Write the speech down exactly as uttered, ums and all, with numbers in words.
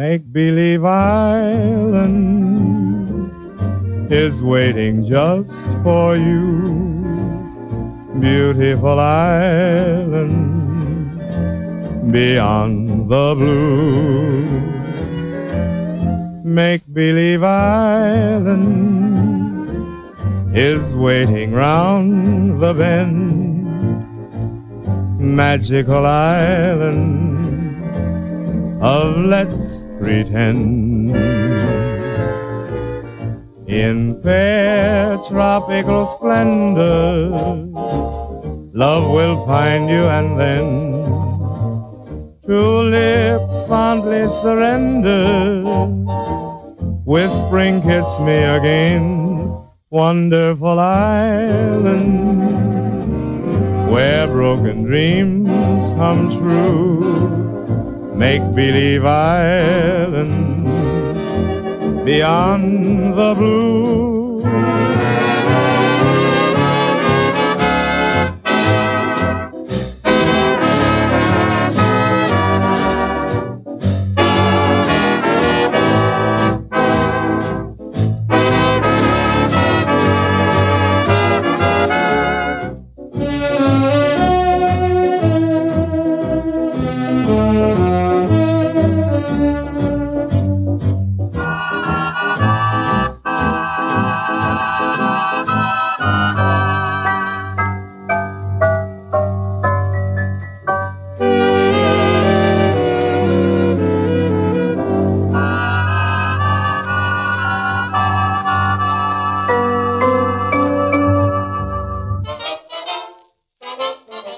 Make-believe island is waiting just for you. Beautiful island beyond the blue. Make-believe island is waiting round the bend. Magical island of let's pretend. In fair tropical splendor, love will find you, and then true lips fondly surrender, whispering, kiss me again. Wonderful island, where broken dreams come true. Make-believe island beyond the blue.